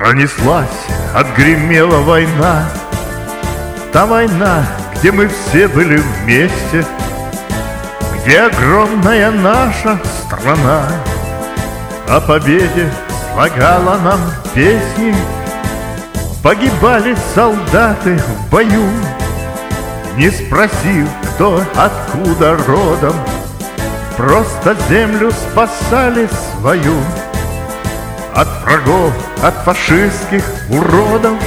Пронеслась, отгремела война. Та война, где мы все были вместе, где огромная наша страна о победе слагала нам песни. Погибали солдаты в бою, не спросив, кто откуда родом, просто землю спасали свою от врагов, от фашистских уродов.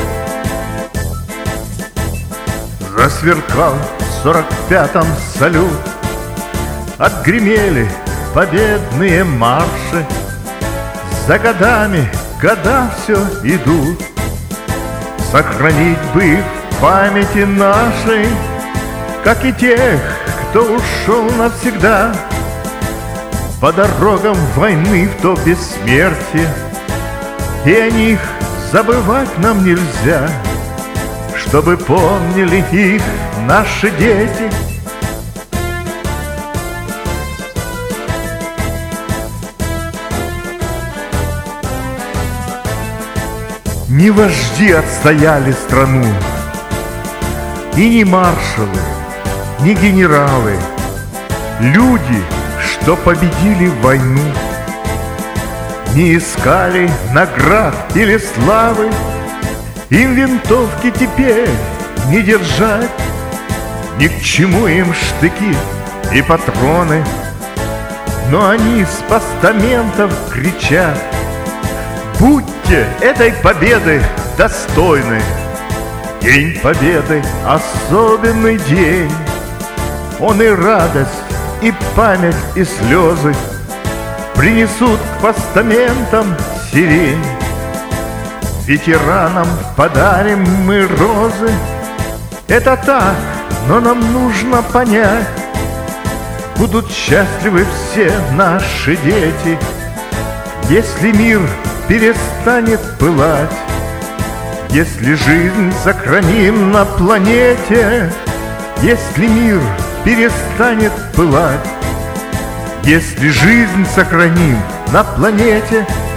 Засверкал в 45-м салют, отгремели победные марши. За годами года все идут, сохранить бы их в памяти нашей, как и тех, кто ушел навсегда по дорогам войны в то бессмертие. И о них забывать нам нельзя, чтобы помнили их наши дети. Не вожди отстояли страну, и не маршалы, не генералы, люди, что победили войну. Не искали наград или славы, им винтовки теперь не держать, ни к чему им штыки и патроны. Но они с постаментов кричат: будьте этой победы достойны! День Победы — особенный день, он и радость, и память, и слезы принесут к постаментам сирень. Ветеранам подарим мы розы. Это так, но нам нужно понять: будут счастливы все наши дети, если мир перестанет пылать, если жизнь сохраним на планете, если мир перестанет пылать, если жизнь сохраним на планете.